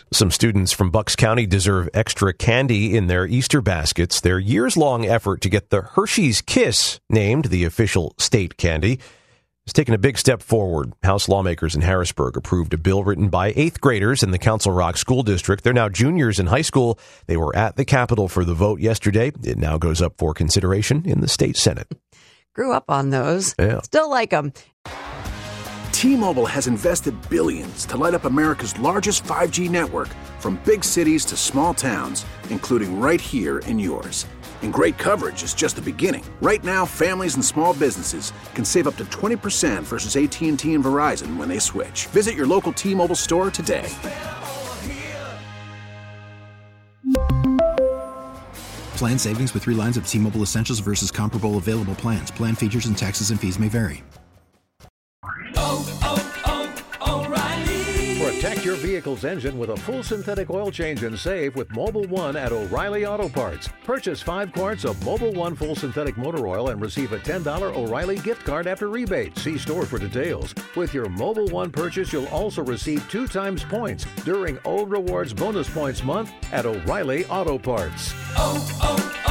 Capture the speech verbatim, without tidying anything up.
Some students from Bucks County deserve extra candy in their Easter baskets. Their years-long effort to get the Hershey's Kiss named the official state candy has taken a big step forward. House lawmakers in Harrisburg approved a bill written by eighth graders in the Council Rock School District. They're now juniors in high school. They were at the Capitol for the vote yesterday. It now goes up for consideration in the state Senate. Grew up on those. Yeah. Still like them. T-Mobile has invested billions to light up America's largest five G network, from big cities to small towns, including right here in yours. And great coverage is just the beginning. Right now, families and small businesses can save up to twenty percent versus A T and T and Verizon when they switch. Visit your local T-Mobile store today. Plan savings with three lines of T-Mobile Essentials versus comparable available plans. Plan features and taxes and fees may vary. Oh, oh, oh, O'Reilly. Protect your vehicle's engine with a full synthetic oil change and save with Mobil one at O'Reilly Auto Parts. Purchase five quarts of Mobil one full synthetic motor oil and receive a ten dollars O'Reilly gift card after rebate. See store for details. With your Mobil one purchase, you'll also receive two times points during O Rewards Bonus Points Month at O'Reilly Auto Parts. Oh, oh,